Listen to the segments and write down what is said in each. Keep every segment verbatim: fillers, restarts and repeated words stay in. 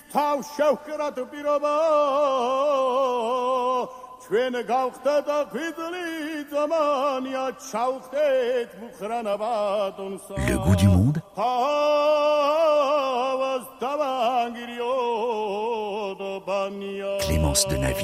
Tav shaukerat pirova Chwen gauchtet akvidli zamania chauchtet mukhranavad onsa Le goût du monde. Clémence de Navy.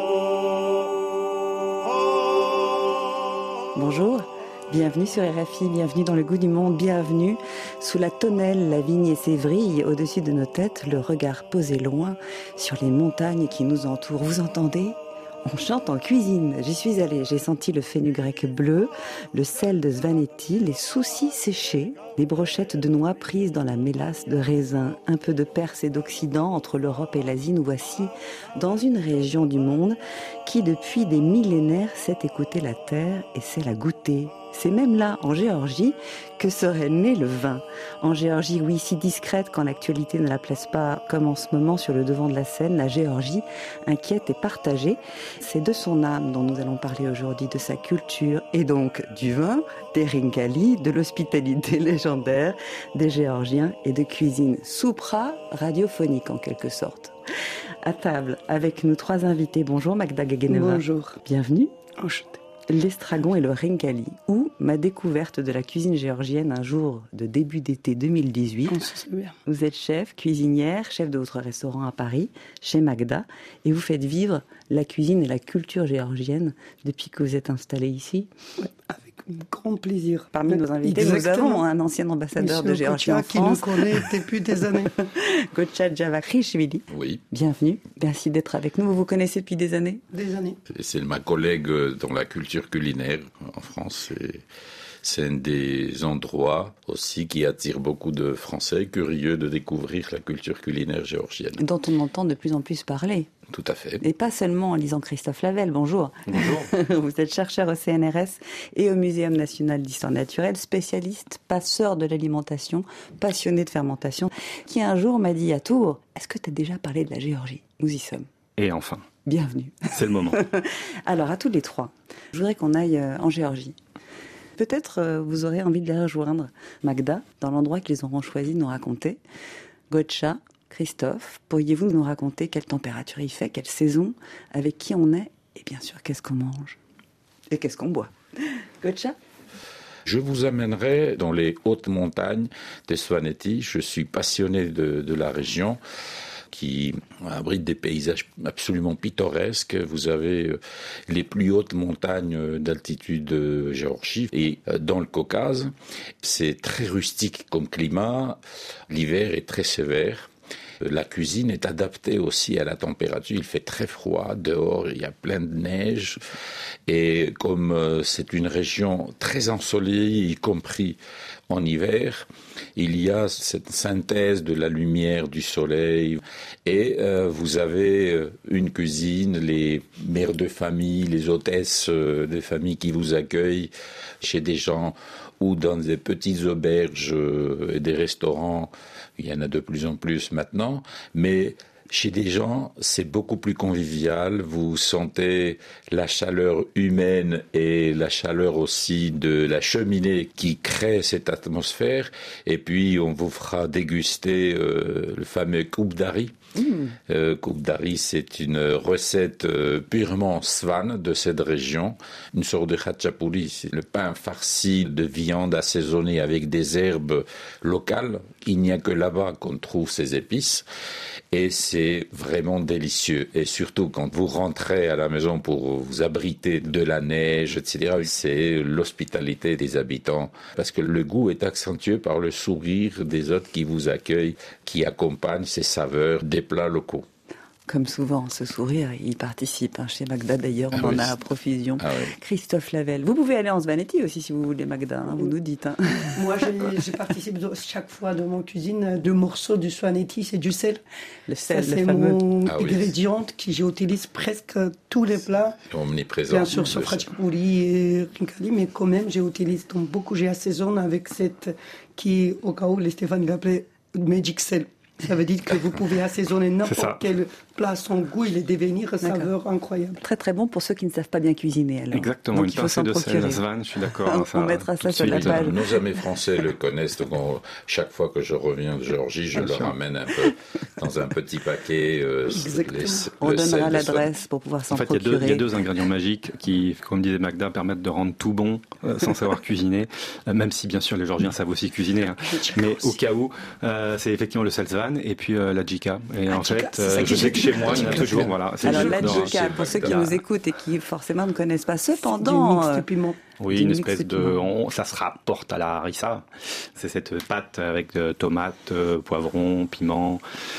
Bonjour, bienvenue sur R F I, bienvenue dans le goût du monde, bienvenue sous la tonnelle, la vigne et ses vrilles, au-dessus de nos têtes, le regard posé loin sur les montagnes qui nous entourent. Vous entendez ? On chante en cuisine. J'y suis allée, j'ai senti le fenugrec bleu, le sel de Svaneti, les soucis séchés, les brochettes de noix prises dans la mélasse de raisin, un peu de Perse et d'Occident entre l'Europe et l'Asie. Nous voici dans une région du monde qui, depuis des millénaires, sait écouter la terre et sait la goûter. C'est même là, en Géorgie, que serait né le vin. En Géorgie, oui, si discrète quand l'actualité ne la place pas, comme en ce moment, sur le devant de la scène, la Géorgie, inquiète et partagée. C'est de son âme dont nous allons parler aujourd'hui, de sa culture, et donc du vin, des ringali, de l'hospitalité légendaire, des Géorgiens et de cuisine soupra radiophonique en quelque sorte. À table, avec nous trois invités. Bonjour Magda Gageneva. Bonjour. Bienvenue. Enchantée. L'estragon et le ringali, ou ma découverte de la cuisine géorgienne un jour de début d'été deux mille dix-huit. On se souvient. Vous êtes chef, cuisinière, chef de votre restaurant à Paris, chez Magda, et vous faites vivre la cuisine et la culture géorgienne depuis que vous êtes installée ici. Ouais, avec grand plaisir. Parmi nos invités, Exactement. Nous avons un ancien ambassadeur Monsieur de Géorgie Gocha, en France. qui nous connaît depuis des années. Gocha Javakhishvili. Oui. Bienvenue. Merci d'être avec nous. Vous vous connaissez depuis des années ? Des années. C'est ma collègue dans la culture culinaire en France. Et c'est un des endroits aussi qui attire beaucoup de Français curieux de découvrir la culture culinaire géorgienne. Dont on entend de plus en plus parler. Tout à fait. Et pas seulement en lisant Christophe Lavelle, bonjour. Bonjour. Vous êtes chercheur au C N R S et au Muséum national d'histoire naturelle, spécialiste, passeur de l'alimentation, passionné de fermentation, qui un jour m'a dit à Tours, est-ce que tu as déjà parlé de la Géorgie ? Nous y sommes. Et enfin. Bienvenue. C'est le moment. Alors, à tous les trois, je voudrais qu'on aille en Géorgie. Peut-être euh, vous aurez envie de les rejoindre, Magda, dans l'endroit qu'ils auront choisi de nous raconter. Gocha, Christophe, pourriez-vous nous raconter quelle température il fait, quelle saison, avec qui on est, et bien sûr, qu'est-ce qu'on mange et qu'est-ce qu'on boit. Gocha ? Je vous amènerai dans les hautes montagnes des Svaneti. Je suis passionné de, de la région qui abrite des paysages absolument pittoresques. Vous avez les plus hautes montagnes d'altitude de Géorgie et dans le Caucase. C'est très rustique comme climat. L'hiver est très sévère. La cuisine est adaptée aussi à la température. Il fait très froid dehors, il y a plein de neige. Et comme c'est une région très ensoleillée, y compris en hiver, il y a cette synthèse de la lumière, du soleil. Et euh, vous avez une cuisine, les mères de famille, les hôtesses de famille qui vous accueillent chez des gens ou dans des petites auberges et des restaurants. Il y en a de plus en plus maintenant, mais chez des gens, c'est beaucoup plus convivial. Vous sentez la chaleur humaine et la chaleur aussi de la cheminée qui crée cette atmosphère. Et puis, on vous fera déguster euh, le fameux koubdari. Mmh. Euh, koubdari, c'est une recette euh, purement svan de cette région. Une sorte de khachapuri, c'est le pain farci de viande assaisonnée avec des herbes locales. Il n'y a que là-bas qu'on trouve ces épices. Et c'est vraiment délicieux. Et surtout, quand vous rentrez à la maison pour vous abriter de la neige, et cetera, c'est l'hospitalité des habitants. Parce que le goût est accentué par le sourire des hôtes qui vous accueillent, qui accompagnent ces saveurs des plats locaux. Comme souvent, ce sourire, il participe. Hein. Chez Magda, d'ailleurs, on ah en oui. a à profusion. Ah oui. Christophe Lavelle. Vous pouvez aller en Svaneti aussi, si vous voulez, Magda. Hein, vous nous dites. Hein. Moi, je, je participe de, chaque fois dans mon cuisine de morceaux du Svaneti, c'est du sel. Le sel, ça, le c'est fameux. mon ah ingrédient oui. que j'utilise presque tous les plats. Omniprésent. Bien sûr, sur khachapuri et rinkali, mais quand même, j'utilise donc beaucoup, j'ai assaisonné avec cette qui, au cas où les Stéphane l'appelait Magic Cell. Ça veut dire que vous pouvez assaisonner n'importe quel plat, son goût, il est devenir saveur incroyable. Très très bon pour ceux qui ne savent pas bien cuisiner. Alors. Exactement, donc, une pincée de sel, Svan, je suis d'accord. On, enfin, on mettra ça sur la page. Nos amis français le connaissent, donc on, chaque fois que je reviens de Géorgie, je Bien leur sûr. amène un peu dans un petit paquet. Euh, Exactement. Les, On donnera l'adresse pour pouvoir s'en en fait, procurer. En fait, il y a deux ingrédients magiques qui, comme disait Magda, permettent de rendre tout bon euh, sans savoir cuisiner. Euh, même si, bien sûr, les Géorgiens savent aussi cuisiner. Hein. Mais au cas où, euh, c'est effectivement le selzvan et puis euh, la djika. Et la en djika, fait, euh, je sais que chez moi, il y en a toujours. Voilà, c'est Alors la dans... djika, pour ceux qui nous écoutent et qui forcément ne connaissent pas, cependant... Du mix de piment. Oui, une espèce de, on, ça se rapporte à la harissa. C'est cette pâte avec euh, tomates, euh, poivrons, piments,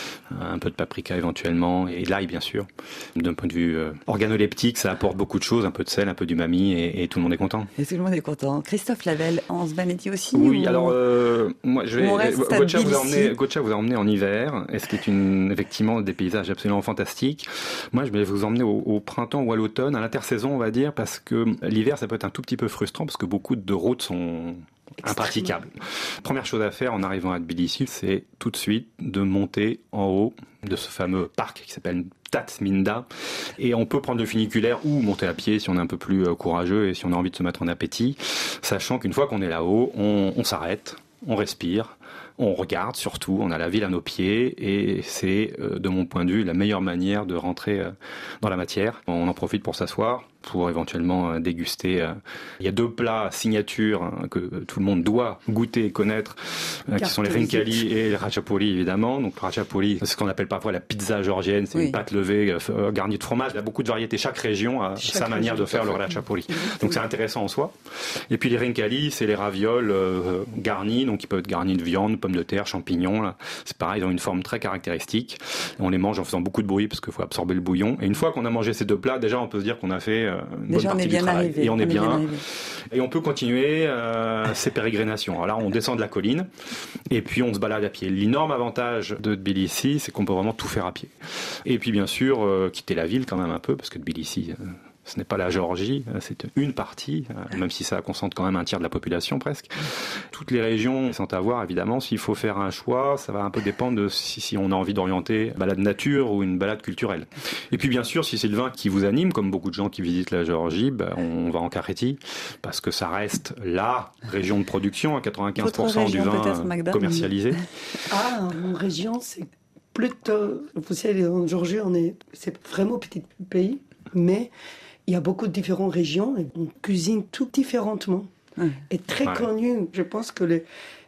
un peu de paprika éventuellement, et de l'ail bien sûr. D'un point de vue euh, organoleptique, ça apporte beaucoup de choses, un peu de sel, un peu d'umami, et, et tout le monde est content. Et tout le monde est content. Christophe Lavelle, en Svanetti aussi? Oui, ou... alors euh, moi je vais. Gotcha vous, a emmené, Gotcha vous a emmené en hiver, et ce qui est une, effectivement des paysages absolument fantastiques. Moi je vais vous emmener au, au printemps ou à l'automne, à l'intersaison on va dire, parce que l'hiver ça peut être un tout petit peu frustrant, parce que beaucoup de routes sont impraticable. Première chose à faire en arrivant à Tbilissi, c'est tout de suite de monter en haut de ce fameux parc qui s'appelle Tatsminda. Et on peut prendre le funiculaire ou monter à pied si on est un peu plus courageux et si on a envie de se mettre en appétit, sachant qu'une fois qu'on est là-haut, on, on s'arrête, on respire, on regarde surtout, on a la ville à nos pieds et c'est, de mon point de vue, la meilleure manière de rentrer dans la matière. On en profite pour s'asseoir, pour éventuellement déguster. Il y a deux plats signature que tout le monde doit goûter et connaître, qui sont les rinkali et le ratchapuri évidemment. Donc le ratchapuri, c'est ce qu'on appelle parfois la pizza géorgienne, c'est oui. une pâte levée garnie de fromage. Il y a beaucoup de variétés, chaque région a chaque sa manière de faire le ratchapuri. Donc c'est intéressant en soi. Et puis les rinkali, c'est les ravioles euh, garnis, donc ils peuvent être garnis de viande, pommes de terre, champignons. Là. C'est pareil, ils ont une forme très caractéristique. On les mange en faisant beaucoup de bruit parce qu'il faut absorber le bouillon. Et une fois qu'on a mangé ces deux plats, déjà on peut se dire qu'on a fait une Déjà, bonne partie du travail. Arrivé. Et on, on est, est bien. bien et on peut continuer euh, ces pérégrinations. Alors là, on descend de la colline et puis on se balade à pied. L'énorme avantage de Tbilissi, c'est qu'on peut vraiment tout faire à pied. Et puis bien sûr, euh, quitter la ville quand même un peu, parce que Tbilissi... Euh, ce n'est pas la Géorgie, c'est une partie, même si ça concentre quand même un tiers de la population presque. Toutes les régions sont à voir, évidemment. S'il faut faire un choix, ça va un peu dépendre de si, si on a envie d'orienter une balade nature ou une balade culturelle. Et puis bien sûr, si c'est le vin qui vous anime, comme beaucoup de gens qui visitent la Géorgie, ben, on va en Carétie, parce que ça reste la région de production, à quatre-vingt-quinze pour cent du vin commercialisé. Ah, mon région, c'est plutôt... Vous savez, en Géorgie, on est... c'est vraiment petit pays, mais... Il y a beaucoup de différentes régions et on cuisine tout différemment. Mmh. Et très ouais. connu, je pense que les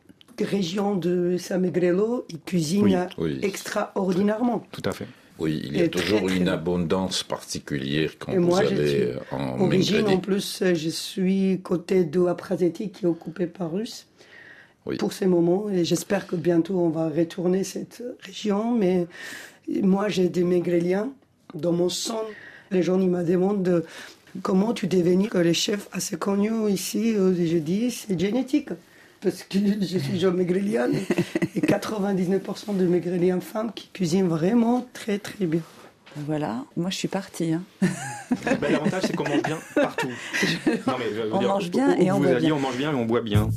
régions de Samegrelo, ils cuisinent oui, oui. extraordinairement. Tout à fait. Oui, il y a et toujours très, très une bon. abondance particulière quand et vous moi, allez en origine, en plus, je suis côté de Aprazeti qui est occupé par Russes oui. pour ces moments. Et j'espère que bientôt on va retourner cette région. Mais moi, j'ai des Mégréliens dans mon sang. Les gens ils me demandent de, comment tu deviens que les chefs assez connus ici. Je dis c'est génétique. Parce que je suis Jean Mégrélienne et quatre-vingt-dix-neuf pour cent de Mégréliens femmes qui cuisinent vraiment très très bien. Voilà, moi je suis partie. Hein. Ben, l'avantage c'est qu'on mange bien partout. Non, mais, on dire, mange bien où, où et on boit dit, bien. On mange bien et on boit bien.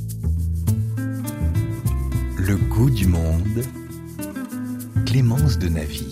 Le goût du monde. Clémence de Navy.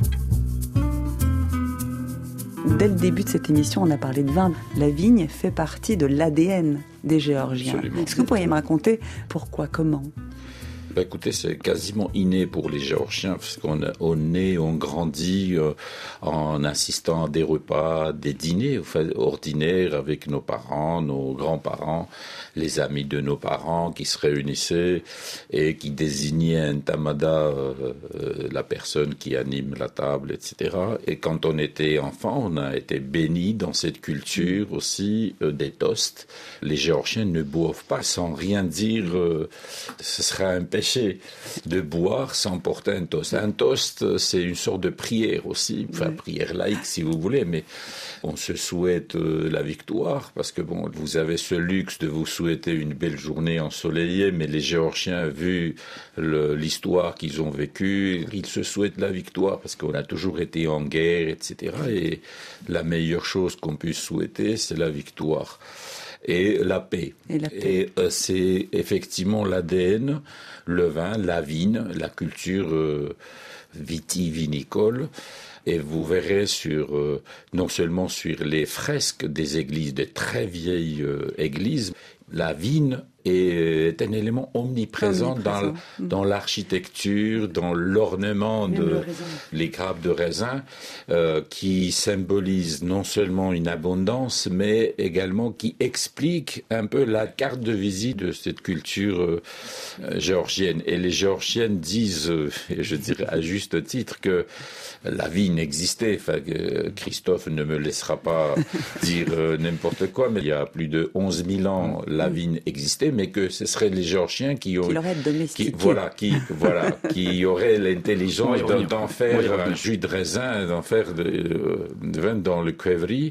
Dès le début de cette émission, on a parlé de vin. La vigne fait partie de l'A D N des Géorgiens. Absolument. Est-ce que vous pourriez me raconter pourquoi, comment ? Ben écoutez, c'est quasiment inné pour les Géorgiens, parce qu'on on est, on grandit euh, en assistant à des repas, des dîners enfin, ordinaires avec nos parents, nos grands-parents, les amis de nos parents qui se réunissaient et qui désignaient un tamada, euh, euh, la personne qui anime la table, et cetera. Et quand on était enfant, on a été béni dans cette culture aussi euh, des toasts. Les Géorgiens ne boivent pas sans rien dire, euh, ce serait un péché de boire sans porter un toast. Un toast, c'est une sorte de prière aussi, enfin oui. prière laïque si vous voulez, mais on se souhaite euh, la victoire, parce que bon, vous avez ce luxe de vous souhaiter une belle journée ensoleillée, mais les Géorgiens, vu le, l'histoire qu'ils ont vécue, ils se souhaitent la victoire, parce qu'on a toujours été en guerre, et cetera. Et la meilleure chose qu'on puisse souhaiter, c'est la victoire. Et la paix. Et, la paix. Et euh, c'est effectivement l'A D N, le vin, la vigne, la culture euh, vitivinicole. Et vous verrez sur, euh, non seulement sur les fresques des églises, des très vieilles euh, églises, la vigne est un élément omniprésent, omniprésent. dans, dans l'architecture, dans l'ornement de le les grappes de raisin, euh, qui symbolisent non seulement une abondance, mais également qui explique un peu la carte de visite de cette culture euh, géorgienne. Et les Géorgiennes disent, euh, et je dirais à juste titre, que la vigne existait. Enfin, euh, Christophe ne me laissera pas dire euh, n'importe quoi, mais il y a plus de onze mille ans, la vigne existait, mais que ce seraient les Géorgiens qui auraient, qui, voilà, qui, voilà, qui auraient l'intelligence d'en, d'en faire oui, un jus de raisin, d'en faire de, de vin dans le Cuevri.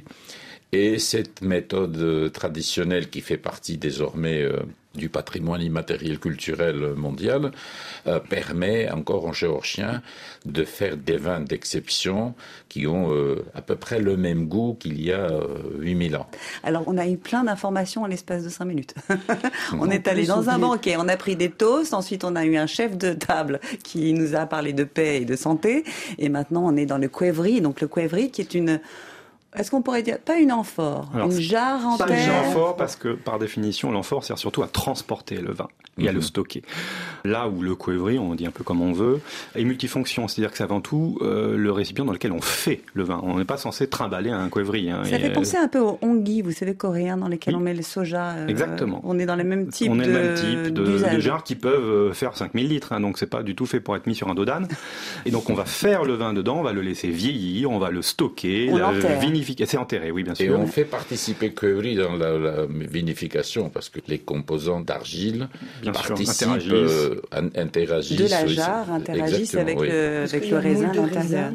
Et cette méthode traditionnelle qui fait partie désormais euh, du patrimoine immatériel culturel mondial euh, permet encore aux Géorgiens de faire des vins d'exception qui ont euh, à peu près le même goût qu'il y a euh, huit mille ans. Alors on a eu plein d'informations en l'espace de cinq minutes. On est allé dans un banquet, on a pris des toasts, ensuite on a eu un chef de table qui nous a parlé de paix et de santé, et maintenant on est dans le Cuevri, donc le Cuevri qui est une... Est-ce qu'on pourrait dire, pas une amphore, alors, une jarre en terre? Pas une amphore parce que, par définition, l'amphore sert surtout à transporter le vin et mm-hmm. à le stocker. Là où le Cuevri, on dit un peu comme on veut, est multifonction, c'est-à-dire que c'est avant tout euh, le récipient dans lequel on fait le vin. On n'est pas censé trimballer un Cuevri. Hein, Ça et, fait penser euh... un peu aux ongi, vous savez, coréens, dans lesquels oui. on met le soja. Euh, Exactement. On est dans les mêmes types on est de, le même type de, de jarres qui peuvent faire cinq mille litres, hein, donc c'est pas du tout fait pour être mis sur un dos d'âne. Et donc on va faire le vin dedans, on va le laisser vieillir, on va le stocker, on la l'enterre. vinifier. C'est enterré, oui. Bien sûr. Et on fait participer Cuevri dans la, la vinification parce que les composants d'argile Bien participent, sûr, interagissent. Euh, interagissent. De la jarre interagissent avec, oui. le, avec le raisin à l'intérieur.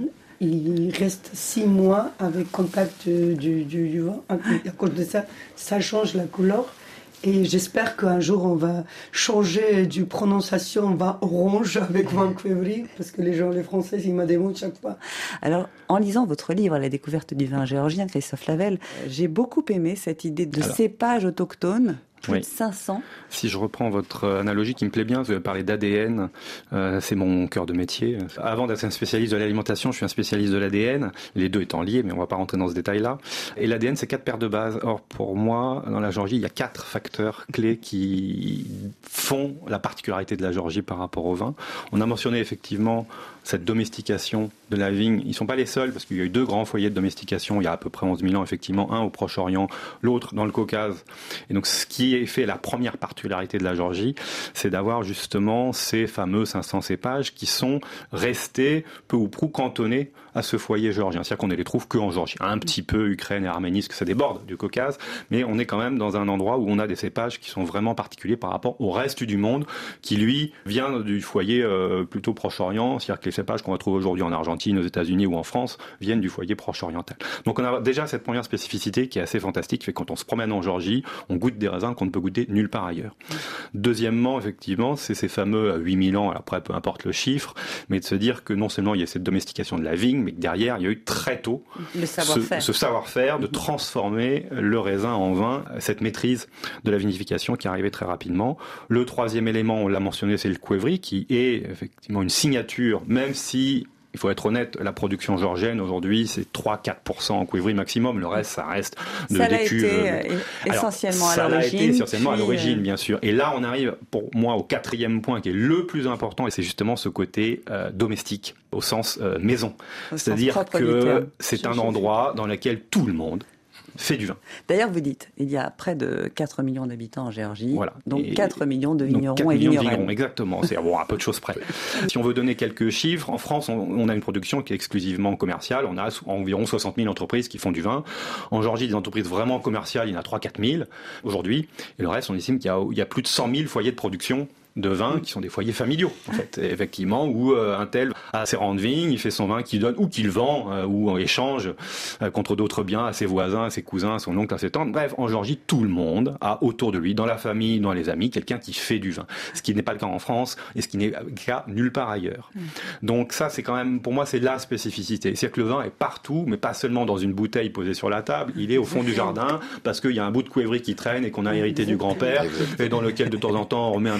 Il reste six mois avec contact du, du, du vin. À cause de ça, ça change la couleur. Et j'espère qu'un jour, on va changer du prononciation, on va orange avec vin Cuevri, parce que les gens, les Français, ils me demandent chaque fois. Alors, en lisant votre livre, La découverte du vin géorgien, Christophe Lavelle, j'ai beaucoup aimé cette idée de Alors, cépage autochtone. Plus oui. de cinq cents. Si je reprends votre analogie qui me plaît bien, vous avez parlé d'A D N, euh, c'est mon cœur de métier. Avant d'être un spécialiste de l'alimentation, je suis un spécialiste de l'A D N, les deux étant liés, mais on ne va pas rentrer dans ce détail-là. Et l'A D N, c'est quatre paires de bases. Or, pour moi, dans la Géorgie, il y a quatre facteurs clés qui font la particularité de la Géorgie par rapport au vin. On a mentionné effectivement cette domestication de la vigne. Ils ne sont pas les seuls, parce qu'il y a eu deux grands foyers de domestication il y a à peu près onze mille ans, effectivement, un au Proche-Orient, l'autre dans le Caucase. Et donc, ce qui est fait la première particularité de la Géorgie, c'est d'avoir justement ces fameux cinq cents cépages qui sont restés peu ou prou cantonnés à ce foyer géorgien. C'est-à-dire qu'on ne les trouve qu'en Géorgie. Un petit peu Ukraine et Arménie, parce que ça déborde du Caucase, mais on est quand même dans un endroit où on a des cépages qui sont vraiment particuliers par rapport au reste du monde, qui lui vient du foyer euh, plutôt Proche-Orient, c'est-à-dire que les cépages qu'on va trouver aujourd'hui en Argentine, aux États-Unis ou en France viennent du foyer Proche-Oriental. Donc on a déjà cette première spécificité qui est assez fantastique, fait que quand on se promène en Géorgie, on goûte des raisins qu'on ne peut goûter nulle part ailleurs. Deuxièmement, effectivement, c'est ces fameux huit mille ans, après peu importe le chiffre, mais de se dire que non seulement il y a cette domestication de la vigne, mais que derrière, il y a eu très tôt le savoir-faire. Ce, ce savoir-faire de transformer le raisin en vin, cette maîtrise de la vinification qui arrivait très rapidement. Le troisième élément, on l'a mentionné, c'est le Cuevri, qui est effectivement une signature, même si il faut être honnête, la production géorgienne aujourd'hui, c'est trois à quatre pour cent en Cuevri maximum. Le reste, ça reste de ça des cuves. Ça été essentiellement Alors, à l'origine. Ça l'a été essentiellement puis... à l'origine, bien sûr. Et là, on arrive, pour moi, au quatrième point qui est le plus important, et c'est justement ce côté euh, domestique, au sens euh, maison. Au C'est-à-dire sens que c'est un endroit dans lequel tout le monde fait du vin. D'ailleurs, vous dites, il y a près de quatre millions d'habitants en Géorgie, voilà. donc et quatre millions de vignerons quatre et millions vignerons. De vignerons, exactement, c'est bon, à peu de choses près. Si on veut donner quelques chiffres, en France, on, on a une production qui est exclusivement commerciale, on a environ soixante mille entreprises qui font du vin. En Géorgie, des entreprises vraiment commerciales, il y en a trois à quatre mille aujourd'hui, et le reste, on estime qu'il y a, il y a plus de cent mille foyers de production de vins qui sont des foyers familiaux, en fait, effectivement, où euh, un tel a ses rangs de vignes, il fait son vin qu'il donne ou qu'il vend, euh, ou en échange euh, contre d'autres biens à ses voisins, à ses cousins, à son oncle, à ses tantes. Bref, en Géorgie, tout le monde a autour de lui, dans la famille, dans les amis, quelqu'un qui fait du vin. Ce qui n'est pas le cas en France et ce qui n'est le cas nulle part ailleurs. Mmh. Donc ça, c'est quand même, pour moi, c'est la spécificité. C'est-à-dire que le vin est partout, mais pas seulement dans une bouteille posée sur la table, il est au fond du jardin parce qu'il y a un bout de Cuevri qui traîne et qu'on a hérité du grand-père et dans lequel de temps en temps on remet un petit coup de chardonnay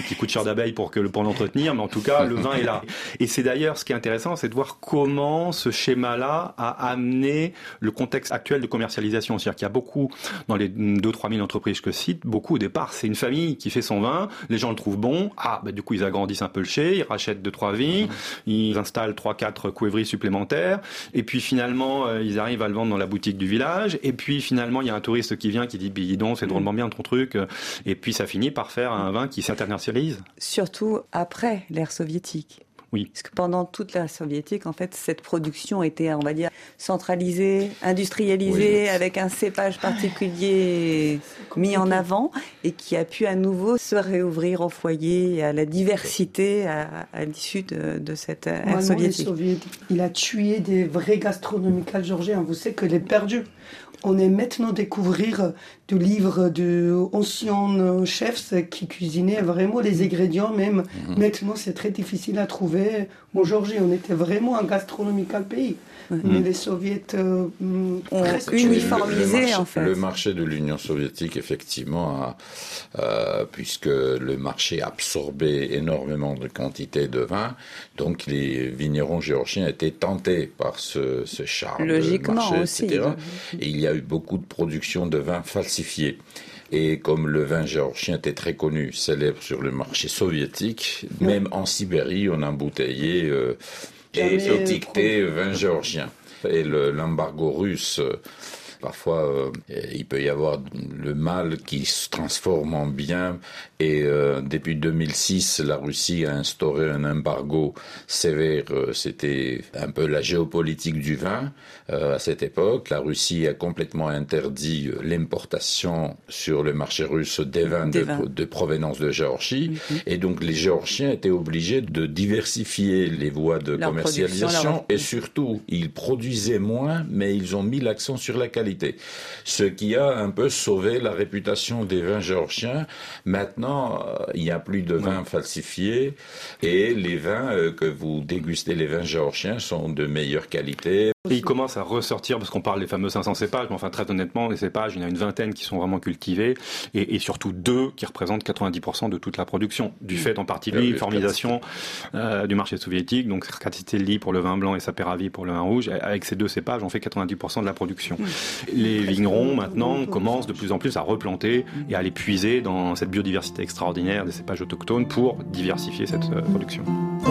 abeilles pour, que, pour l'entretenir, mais en tout cas, le vin est là. Et c'est d'ailleurs, ce qui est intéressant, c'est de voir comment ce schéma-là a amené le contexte actuel de commercialisation. C'est-à-dire qu'il y a beaucoup, dans les deux trois mille entreprises que je cite, beaucoup au départ, c'est une famille qui fait son vin, les gens le trouvent bon, ah, bah, du coup, ils agrandissent un peu le chai, ils rachètent deux trois vignes, ils installent trois quatre couévries supplémentaires, et puis finalement, euh, ils arrivent à le vendre dans la boutique du village, et puis finalement, il y a un touriste qui vient, qui dit, dis donc, c'est drôlement bien ton truc, et puis ça finit par faire un vin qui s'internationalise. Surtout après l'ère soviétique. Oui. Parce que pendant toute l'ère soviétique, en fait, cette production était, on va dire, centralisée, industrialisée, oui, avec un cépage particulier mis en avant et qui a pu à nouveau se réouvrir au foyer et à la diversité à, à l'issue de, de cette ère soviétique. Il a tué des vrais gastronomiques géorgiens. Vous savez que les perdus. On est maintenant à découvrir du livre de anciens chefs qui cuisinaient vraiment les ingrédients même. Mmh. Maintenant, c'est très difficile à trouver. En Géorgie, on était vraiment un gastronomical pays. Mmh. Mais les soviétiques euh, ont uniformisé, en fait. Le marché de l'Union soviétique, effectivement, a, euh, puisque le marché absorbait énormément de quantité de vin, donc les vignerons géorgiens étaient tentés par ce, ce charme Logiquement de marché, aussi. et cetera. Et il y a eu beaucoup de production de vins falsifiés. Et comme le vin géorgien était très connu, célèbre sur le marché soviétique, oui. Même en Sibérie, on embouteillait euh, et étiquetait vin géorgien. Et le, l'embargo russe, euh, parfois, euh, il peut y avoir le mal qui se transforme en bien. Et euh, depuis deux mille six, la Russie a instauré un embargo sévère. C'était un peu la géopolitique du vin euh, à cette époque. La Russie a complètement interdit l'importation sur le marché russe des vins, des de, vins. de provenance de Géorgie. Mm-hmm. Et donc les Géorgiens étaient obligés de diversifier les voies de leur commercialisation. Et surtout, ils produisaient moins, mais ils ont mis l'accent sur la qualité. Ce qui a un peu sauvé la réputation des vins géorgiens. Maintenant, il n'y a plus de vins ouais. falsifiés et les vins euh, que vous dégustez, les vins géorgiens, sont de meilleure qualité. Et il commence à ressortir, parce qu'on parle des fameux cinq cents cépages, mais enfin très honnêtement, les cépages, il y en a une vingtaine qui sont vraiment cultivés, et, et surtout deux qui représentent quatre-vingt-dix pour cent de toute la production, du fait en partie de l'uniformisation euh, du marché soviétique, donc Kratistelli pour le vin blanc et Saperavi pour le vin rouge. Avec ces deux cépages, on fait quatre-vingt-dix pour cent de la production. Les vignerons, maintenant, commencent de plus en plus à replanter et à aller puiser dans cette biodiversité extraordinaire des cépages autochtones pour diversifier cette euh, production.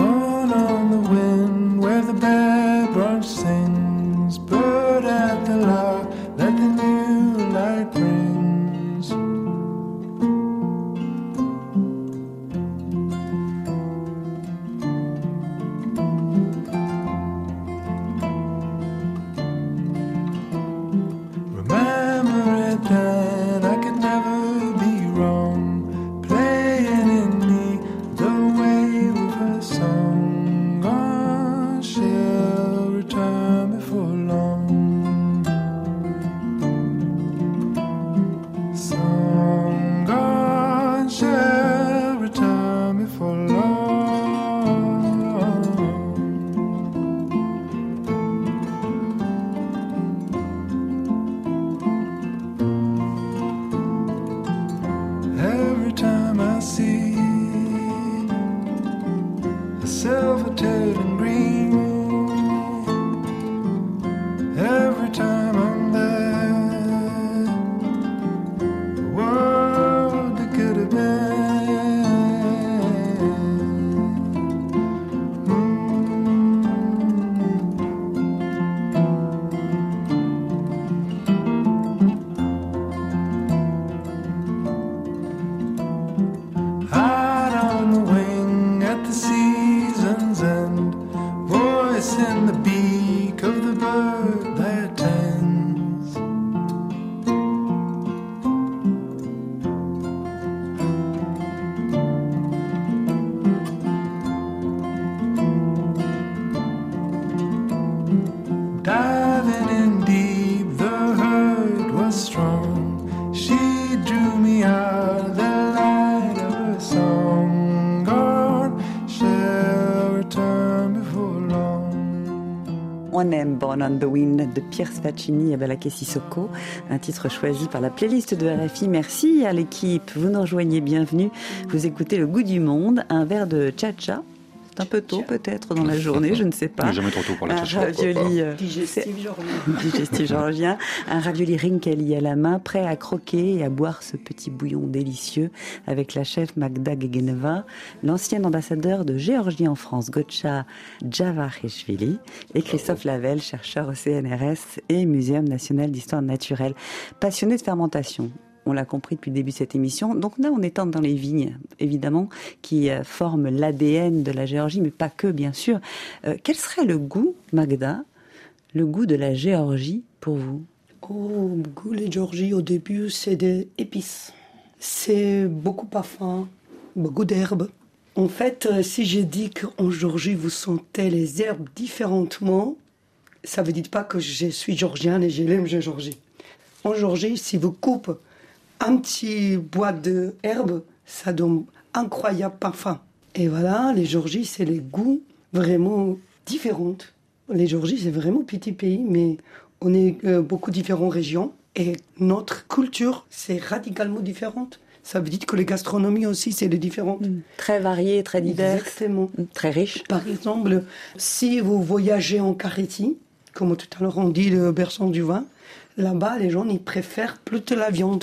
Where the bad branch sings, bird at the lark that the new light brings. Remember it then, I could never be wrong, playing in me the wave of a song. She'll return before long. Song gone, she'll return before long. Every time I see a silver turtle green, every time I'm there, the world that could have been. Mm. Out on the wing at the season's end, voice in the beak of the bird that tends. Diving in deep, the herd was strong. She drew me out of the light of her song. Gone, shall return before long. On aime Born on the Wind de Piers Faccini et Balaké Sissoko, un titre choisi par la playlist de R F I. Merci à l'équipe, vous nous rejoignez, bienvenue. Vous écoutez Le Goût du Monde, un verre de cha-cha. C'est un peu tôt peut-être dans la journée, je ne sais pas. Mais jamais trop tôt pour la cha-cha. Un ravioli euh, digestif georgien. digestif georgien, un ravioli rinkali à la main, prêt à croquer et à boire ce petit bouillon délicieux avec la chef Magda Gegeneva, l'ancienne ambassadeur de Géorgie en France, Gotcha Javarishvili, et Christophe Lavelle, chercheur au C N R S et Muséum national d'histoire naturelle, passionné de fermentation. On l'a compris depuis le début de cette émission. Donc là, on est dans les vignes, évidemment, qui euh, forment l'A D N de la Géorgie, mais pas que, bien sûr. Euh, quel serait le goût, Magda, le goût de la Géorgie pour vous? Oh, le goût de la Géorgie, au début, c'est des épices. C'est beaucoup de parfum, beaucoup d'herbes. En fait, si j'ai dit qu'en Géorgie, vous sentez les herbes différemment, ça ne veut dire pas que je suis géorgienne et je l'aime la Géorgie. En Géorgie, si vous coupez un petit boîte d'herbes, ça donne un incroyable parfum. Et voilà, les Géorgies, c'est les goûts vraiment différents. Les Géorgies, c'est vraiment petit pays, mais on est euh, beaucoup différentes régions. Et notre culture, c'est radicalement différente. Ça veut dire que les gastronomies aussi, c'est les différentes. Mmh. Très variées, très diverses. Exactement. Mmh. Très riches. Par exemple, si vous voyagez en Carétie, comme tout à l'heure on dit le berceau du vin, là-bas, les gens, ils préfèrent plutôt la viande.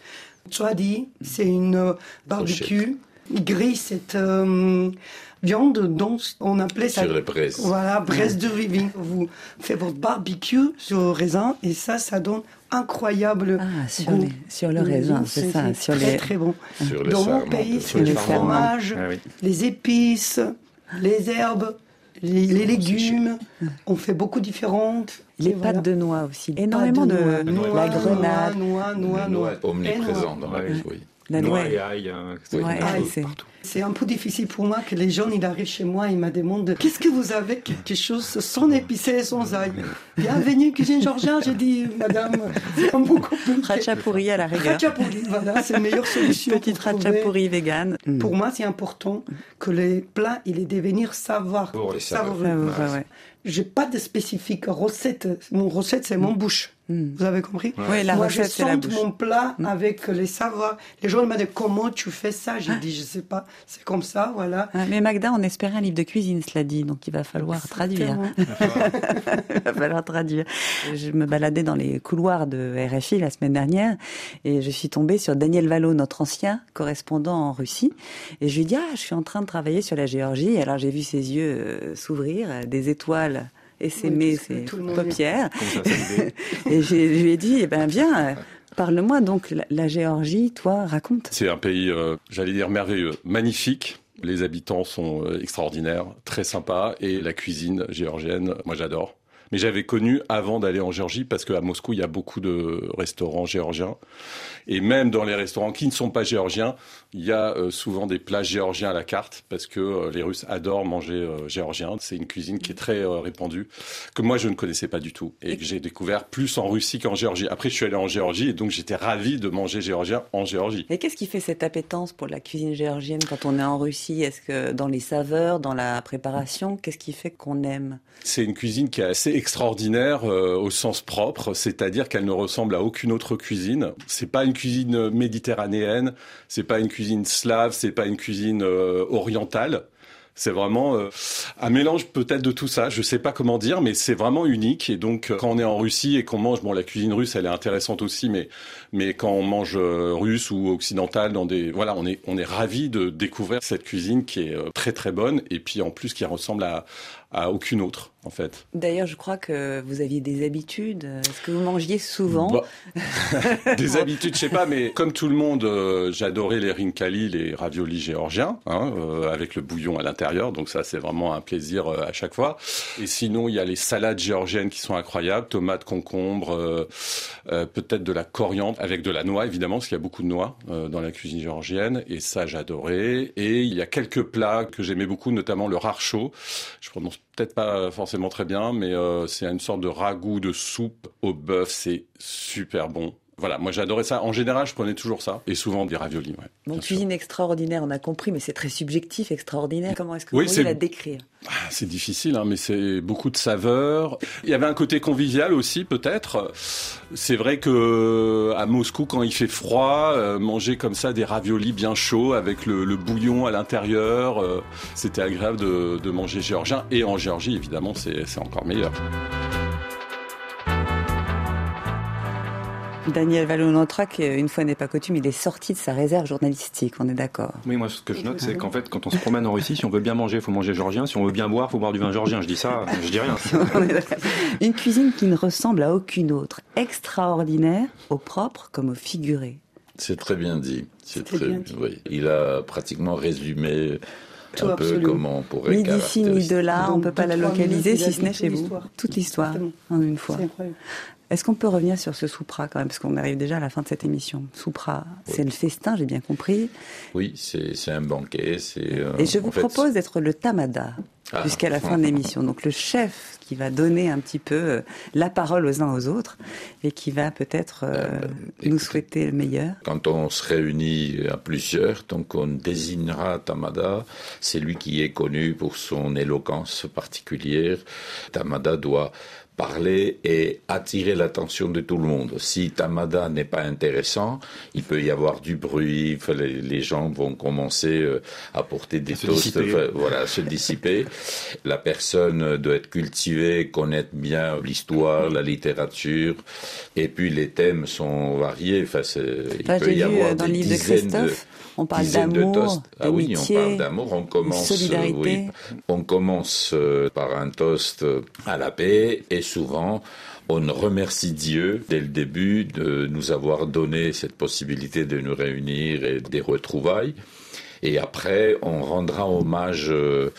Soit dit, c'est une euh, barbecue. Ils grillent cette euh, viande dont on appelait ça. Sur les braises. Voilà, braise de viving. Vous faites votre barbecue sur le raisin et ça, ça donne incroyable ah, sur goût. Les, sur le raisin, c'est, c'est ça. C'est sur très, les... très bon. Sur les Dans mon sarmentes, pays, c'est sur le les fromage, ah, oui. les épices, les herbes, les, les légumes. On fait beaucoup différentes. Les Et pâtes voilà. de noix aussi. Énormément de, noix, de noix, la grenade. Noix, noix, noix, noix. Omniprésent dans la Ouais. vie, oui. La Noix noix. et ail, euh, Ouais, partout, ail, c'est... partout. C'est un peu difficile pour moi que les gens ils arrivent chez moi et ils me demandent qu'est-ce que vous avez quelque chose sans épicé, sans ail. Bienvenue cuisine georgienne, j'ai dit madame, c'est un beaucoup plus. Ratchapouri à la rigueur. Ratchapouri, voilà, c'est la meilleure solution. Petite ratchapouri vegan. Pour moi, c'est important que les plats, il est devenir savoir. Pour les savoureux. savoureux. Ouais, ouais, ouais. J'ai pas de spécifique recette. Mon recette, c'est mon bouche. Mm. Vous avez compris? Oui, la Moi, recette, je c'est la sente bouche. mon plat Mm. avec les savoirs. Les gens ils m'ont dit comment tu fais ça? J'ai dit je sais pas. C'est comme ça, voilà. Ah, mais Magda, on espérait un livre de cuisine, cela dit, donc il va falloir traduire. Exactement. Il va falloir traduire. Je me baladais dans les couloirs de R F I la semaine dernière et je suis tombée sur Daniel Valo, notre ancien correspondant en Russie. Et je lui ai dit, ah, je suis en train de travailler sur la Géorgie. Et alors j'ai vu ses yeux euh, s'ouvrir, euh, des étoiles essaimer Oui, parce que ses tout le monde paupières. Comme ça, c'est l'idée. Et j'ai- je lui ai dit, eh ben viens, euh, parle-moi donc la, la Géorgie, toi, raconte. C'est un pays, euh, j'allais dire, merveilleux, magnifique. Les habitants sont euh, extraordinaires, très sympas. Et la cuisine géorgienne, moi j'adore. Mais j'avais connu avant d'aller en Géorgie, parce qu'à Moscou, il y a beaucoup de restaurants géorgiens. Et même dans les restaurants qui ne sont pas géorgiens, il y a euh, souvent des plats géorgiens à la carte, parce que euh, les Russes adorent manger euh, géorgien. C'est une cuisine qui est très euh, répandue, que moi je ne connaissais pas du tout, et que j'ai découvert plus en Russie qu'en Géorgie. Après, je suis allé en Géorgie, et donc j'étais ravi de manger géorgien en Géorgie. Et qu'est-ce qui fait cette appétence pour la cuisine géorgienne quand on est en Russie? Est-ce que dans les saveurs, dans la préparation, qu'est-ce qui fait qu'on aime? C'est une cuisine qui est assez extraordinaire euh, au sens propre, c'est-à-dire qu'elle ne ressemble à aucune autre cuisine. C'est pas une cuisine méditerranéenne, c'est pas une cuisine slave, c'est pas une cuisine euh, orientale. C'est vraiment euh, un mélange peut-être de tout ça, je sais pas comment dire, mais c'est vraiment unique. Et donc euh, quand on est en Russie et qu'on mange, bon la cuisine russe elle est intéressante aussi, mais mais quand on mange euh, russe ou occidental dans des, voilà, on est on est ravi de découvrir cette cuisine qui est euh, très très bonne et puis en plus qui ressemble à à aucune autre en fait. D'ailleurs, je crois que vous aviez des habitudes. Est-ce que vous mangiez souvent? Bah, des habitudes, je sais pas, mais comme tout le monde, euh, j'adorais les rinkali, les raviolis géorgiens, hein, euh, avec le bouillon à l'intérieur. Donc ça, c'est vraiment un plaisir euh, à chaque fois. Et sinon, il y a les salades géorgiennes qui sont incroyables, tomates, concombres, euh, euh, peut-être de la coriandre avec de la noix, évidemment, parce qu'il y a beaucoup de noix euh, dans la cuisine géorgienne. Et ça, j'adorais. Et il y a quelques plats que j'aimais beaucoup, notamment le rarsho. Je prononce peut-être pas forcément très bien, mais euh, c'est une sorte de ragoût de soupe au bœuf. C'est super bon. Voilà, moi j'adorais ça. En général, je prenais toujours ça. Et souvent des raviolis, ouais. Bon, cuisine sûr. Extraordinaire, on a compris, mais c'est très subjectif, extraordinaire. Comment est-ce que oui, vous pourriez la décrire ? C'est difficile, hein, mais c'est beaucoup de saveurs. Il y avait un côté convivial aussi, peut-être. C'est vrai que à Moscou, quand il fait froid, euh, manger comme ça des raviolis bien chauds avec le, le bouillon à l'intérieur, euh, c'était agréable de, de manger géorgien. Et en Géorgie, évidemment, c'est, c'est encore meilleur. Daniel Vallon-Nantrac, une fois n'est pas coutume, il est sorti de sa réserve journalistique, on est d'accord. Oui, moi ce que je note, c'est qu'en fait, quand on se promène en Russie, si on veut bien manger, il faut manger géorgien. Si on veut bien boire, il faut boire du vin géorgien. Je dis ça, je dis rien. Une cuisine qui ne ressemble à aucune autre, extraordinaire, au propre comme au figuré. C'est très bien dit. C'est, c'est très, bien dit. Oui. Il a pratiquement résumé tout un absolument. peu comment on pourrait ni d'ici ni de là, on ne peut pas la localiser si ce n'est chez vous. L'histoire. Toute l'histoire, en une fois. C'est incroyable. Est-ce qu'on peut revenir sur ce souprat quand même, parce qu'on arrive déjà à la fin de cette émission. Souprat, oui. C'est le festin, j'ai bien compris. Oui, c'est, c'est un banquet. C'est, euh, Et je vous en fait, propose d'être le tamada ah. jusqu'à la fin de l'émission. Donc le chef qui va donner un petit peu la parole aux uns aux autres et qui va peut-être euh, euh, bah, nous écoutez, souhaiter le meilleur. Quand on se réunit à plusieurs, donc on désignera Tamada. C'est lui qui est connu pour son éloquence particulière. Tamada doit parler et attirer l'attention de tout le monde. Si Tamada n'est pas intéressant, il peut y avoir du bruit, les, les gens vont commencer à porter des toasts, enfin, voilà, à se dissiper. La personne doit être cultivée, connaître bien l'histoire, la littérature, et puis les thèmes sont variés. Enfin, c'est, il enfin, peut y avoir dans des le livre dizaines de, Christophe, de on parle d'amour, ah oui, on parle d'amour. On commence, solidarité. Oui, on commence par un toast à la paix et souvent, on remercie Dieu dès le début de nous avoir donné cette possibilité de nous réunir et des retrouvailles. Et après, on rendra hommage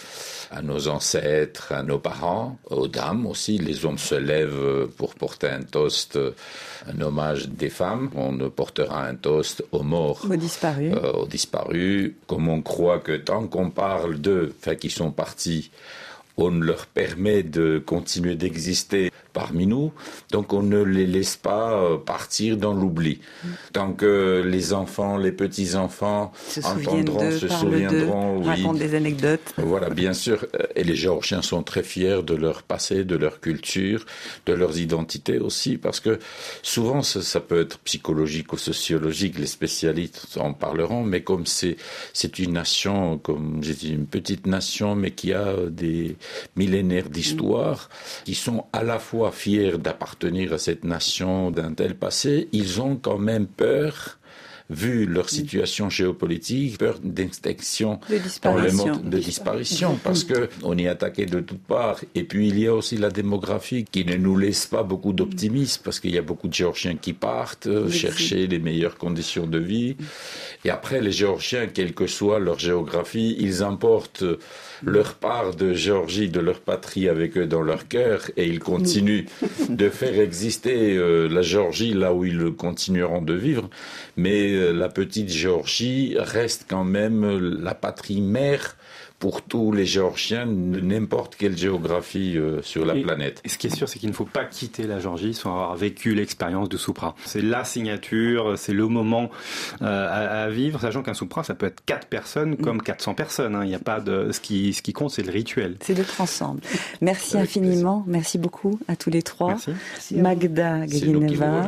à nos ancêtres, à nos parents, aux dames aussi. Les hommes se lèvent pour porter un toast, un hommage des femmes. On portera un toast aux morts, aux disparus. Euh, aux disparus. Comme on croit que tant qu'on parle d'eux, enfin qui sont partis, on leur permet de continuer d'exister parmi nous, donc on ne les laisse pas partir dans l'oubli. Tant que les enfants, les petits-enfants se entendront, d'eux, se souviendront, oui, racontent des anecdotes. Voilà, bien sûr. Et les Géorgiens sont très fiers de leur passé, de leur culture, de leurs identités aussi, parce que souvent ça, ça peut être psychologique ou sociologique, les spécialistes en parleront, mais comme c'est, c'est une nation, comme j'ai dit, une petite nation, mais qui a des millénaires d'histoire, qui sont à la fois fiers d'appartenir à cette nation d'un tel passé, ils ont quand même peur, vu leur situation géopolitique, peur d'extinction, de disparition, de disparition, parce que on est attaqué de toutes parts. Et puis il y a aussi la démographie qui ne nous laisse pas beaucoup d'optimisme, parce qu'il y a beaucoup de Géorgiens qui partent euh, chercher les meilleures conditions de vie. Et après, les Géorgiens, quelle que soit leur géographie, ils importent leur part de Géorgie, de leur patrie avec eux dans leur cœur, et ils continuent de faire exister euh, la Géorgie là où ils continueront de vivre. Mais euh, la petite Géorgie reste quand même la patrie mère pour tous les Géorgiens de n'importe quelle géographie euh, sur la et, planète. Et ce qui est sûr, c'est qu'il ne faut pas quitter la Géorgie sans avoir vécu l'expérience de souprat. C'est la signature, c'est le moment euh, à, à vivre, sachant qu'un souprat, ça peut être quatre personnes comme quatre cents personnes. Hein. Il n'y a pas de... Ce qui, ce qui compte, c'est le rituel. C'est d'être ensemble. Merci Avec infiniment. Plaisir. Merci beaucoup à tous les trois. Merci. Magda Galineva,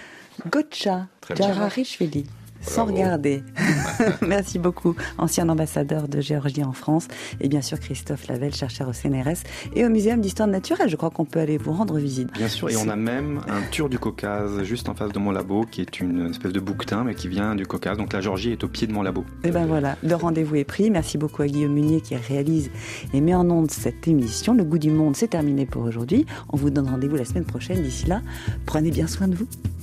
Gotcha Jararichvili. Sans Bravo. regarder. Merci beaucoup, ancien ambassadeur de Géorgie en France. Et bien sûr, Christophe Lavelle, chercheur au C N R S et au Muséum d'Histoire Naturelle. Je crois qu'on peut aller vous rendre visite. Bien sûr, et on a même un tour du Caucase juste en face de mon labo, qui est une espèce de bouquetin, mais qui vient du Caucase. Donc la Géorgie est au pied de mon labo. Et ben voilà, le rendez-vous est pris. Merci beaucoup à Guillaume Munier qui réalise et met en onde cette émission. Le goût du monde, c'est terminé pour aujourd'hui. On vous donne rendez-vous la semaine prochaine. D'ici là, prenez bien soin de vous.